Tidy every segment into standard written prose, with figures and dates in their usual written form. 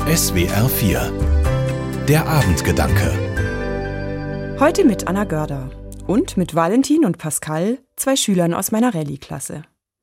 SWR 4 Der Abendgedanke. Heute mit Anna Görder und mit Valentin und Pascal, 2 Schülern aus meiner Rallye-Klasse.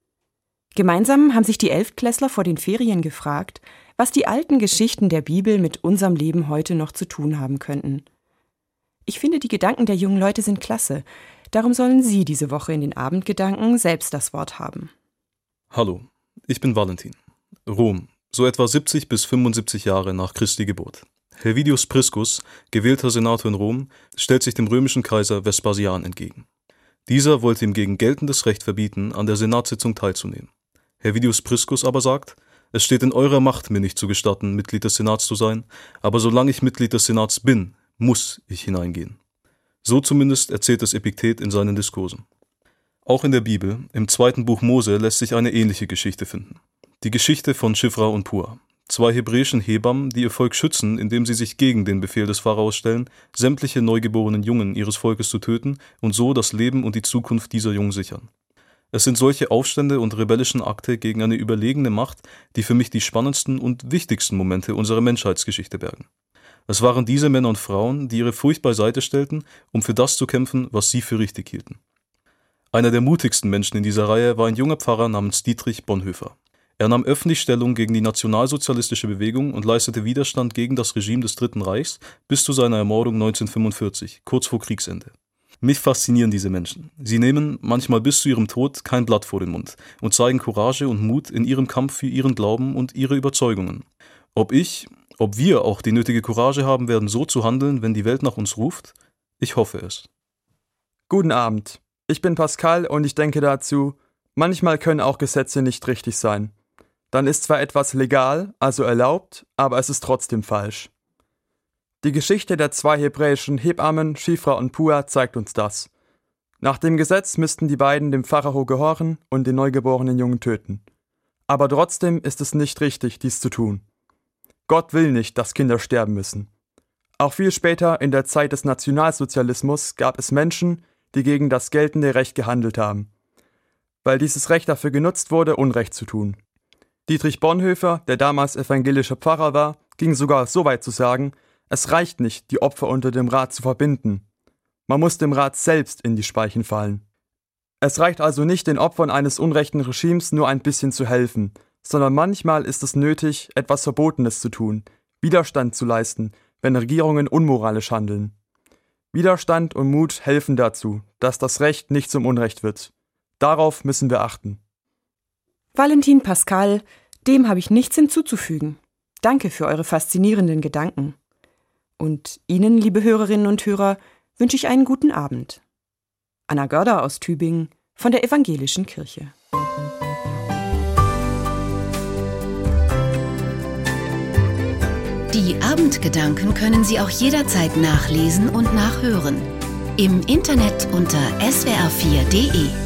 Gemeinsam haben sich die Elftklässler vor den Ferien gefragt, was die alten Geschichten der Bibel mit unserem Leben heute noch zu tun haben könnten. Ich finde, die Gedanken der jungen Leute sind klasse. Darum sollen Sie diese Woche in den Abendgedanken selbst das Wort haben. Hallo, ich bin Valentin. Rom, so etwa 70 bis 75 Jahre nach Christi Geburt. Helvidius Priscus, gewählter Senator in Rom, stellt sich dem römischen Kaiser Vespasian entgegen. Dieser wollte ihm gegen geltendes Recht verbieten, an der Senatssitzung teilzunehmen. Helvidius Priscus aber sagt: Es steht in eurer Macht, mir nicht zu gestatten, Mitglied des Senats zu sein, aber solange ich Mitglied des Senats bin, muss ich hineingehen. So zumindest erzählt es Epiktet in seinen Diskursen. Auch in der Bibel, im 2. Buch Mose, lässt sich eine ähnliche Geschichte finden. Die Geschichte von Shifra und Pua, 2 hebräischen Hebammen, die ihr Volk schützen, indem sie sich gegen den Befehl des Pharaos stellen, sämtliche neugeborenen Jungen ihres Volkes zu töten und so das Leben und die Zukunft dieser Jungen sichern. Es sind solche Aufstände und rebellischen Akte gegen eine überlegene Macht, die für mich die spannendsten und wichtigsten Momente unserer Menschheitsgeschichte bergen. Es waren diese Männer und Frauen, die ihre Furcht beiseite stellten, um für das zu kämpfen, was sie für richtig hielten. Einer der mutigsten Menschen in dieser Reihe war ein junger Pfarrer namens Dietrich Bonhoeffer. Er nahm öffentlich Stellung gegen die nationalsozialistische Bewegung und leistete Widerstand gegen das Regime des Dritten Reichs bis zu seiner Ermordung 1945, kurz vor Kriegsende. Mich faszinieren diese Menschen. Sie nehmen, manchmal bis zu ihrem Tod, kein Blatt vor den Mund und zeigen Courage und Mut in ihrem Kampf für ihren Glauben und ihre Überzeugungen. Ob wir auch die nötige Courage haben werden, so zu handeln, wenn die Welt nach uns ruft? Ich hoffe es. Guten Abend. Ich bin Pascal und ich denke dazu, manchmal können auch Gesetze nicht richtig sein. Dann ist zwar etwas legal, also erlaubt, aber es ist trotzdem falsch. Die Geschichte der 2 hebräischen Hebammen, Shifra und Pua, zeigt uns das. Nach dem Gesetz müssten die beiden dem Pharao gehorchen und den neugeborenen Jungen töten. Aber trotzdem ist es nicht richtig, dies zu tun. Gott will nicht, dass Kinder sterben müssen. Auch viel später, in der Zeit des Nationalsozialismus, gab es Menschen, die gegen das geltende Recht gehandelt haben, weil dieses Recht dafür genutzt wurde, Unrecht zu tun. Dietrich Bonhoeffer, der damals evangelischer Pfarrer war, ging sogar so weit zu sagen, es reicht nicht, die Opfer unter dem Rat zu verbinden. Man muss dem Rat selbst in die Speichen fallen. Es reicht also nicht, den Opfern eines unrechten Regimes nur ein bisschen zu helfen, sondern manchmal ist es nötig, etwas Verbotenes zu tun, Widerstand zu leisten, wenn Regierungen unmoralisch handeln. Widerstand und Mut helfen dazu, dass das Recht nicht zum Unrecht wird. Darauf müssen wir achten. Valentin, Pascal, dem habe ich nichts hinzuzufügen. Danke für eure faszinierenden Gedanken. Und Ihnen, liebe Hörerinnen und Hörer, wünsche ich einen guten Abend. Anna Görder aus Tübingen von der Evangelischen Kirche. Die Abendgedanken können Sie auch jederzeit nachlesen und nachhören. Im Internet unter swr4.de.